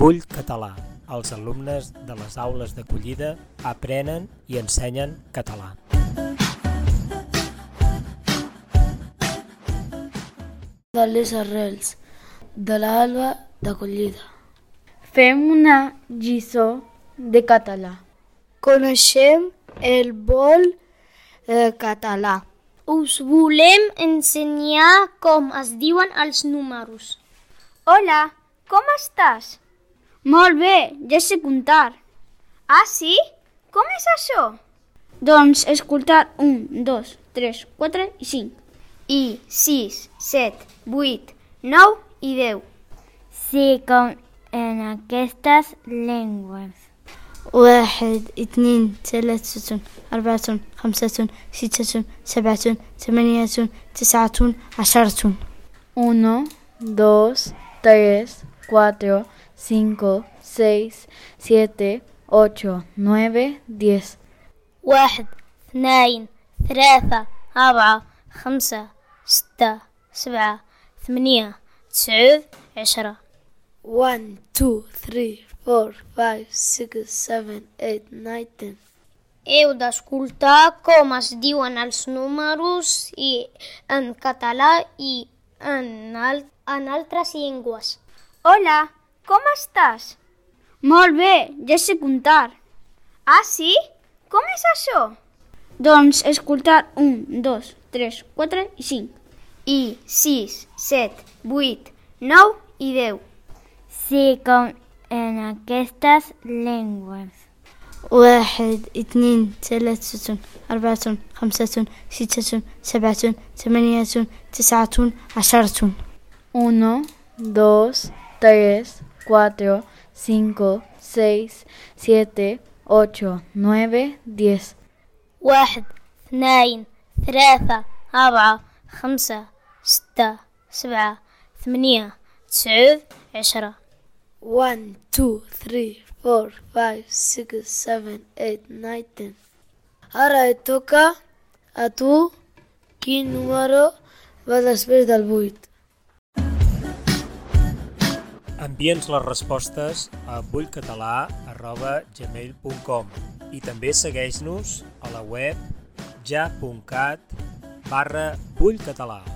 Vull català. Els alumnes de les aules d'acollida aprenen i ensenyen català. De les arrels de l'alba d'acollida. Fem una lliçó de català. Coneixem el vol català. Us volem ensenyar com es diuen els números. Hola, com estàs? Molt bé, ja sé comptar. Ah, sí? Com és això? Doncs escoltar 1, 2, 3, 4 i 5. I 6, 7, 8, 9 i 10. Sí, com en aquestes llengües. 1 2 3 4 5 6 7 8 9 10. 1, 2, 3, 4, 5, 6, 7, 8, 9, 10. 1 2 3 4 5 6 7 8 9 10. 1 2 3 4 5 6 7 8 9 10. Heu d'escoltar com es diuen els números en català i en altres llengües. Hola, com estàs? Molt bé, ja sé comptar. Ah, sí? Com és això? Doncs escoltar 1, 2, 3, 4 i 5. I 6, 7, 8, 9 i 10. Sí, com en aquestes llengües. 1 2 3 4 5 6 7 8 9 10. 1, 2, 3, 4, 5, 6, 7, 8, 9, 10. 1 2 3 4 5 6 7 8 9 10. 1 2 3 4 5 6 7 8 9 10. Ara et toca a tu. Quin número va després del 8? Envia'ns les respostes a vullcatalà@gmail.com i també segueix-nos a la web ja.cat/vullcatalà.